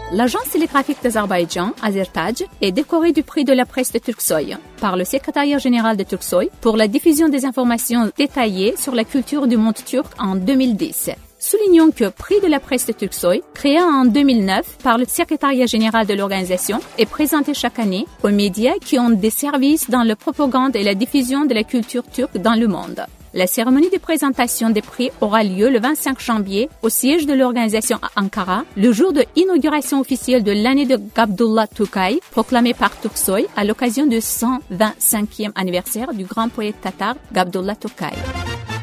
L'agence télégraphique d'Azerbaïdjan, Azertaj, est décorée du prix de la presse de Turksoy par le secrétariat général de Turksoy pour la diffusion des informations détaillées sur la culture du monde turc en 2010. Soulignons que prix de la presse de Turksoy, créé en 2009 par le secrétariat général de l'organisation, est présenté chaque année aux médias qui ont des services dans la propagande et la diffusion de la culture turque dans le monde. La cérémonie de présentation des prix aura lieu le 25 janvier au siège de l'organisation à Ankara, le jour de l'inauguration officielle de l'année de Gabdullah Tokay, proclamée par Turksoy à l'occasion du 125e anniversaire du grand poète tatar Gabdullah Tokay.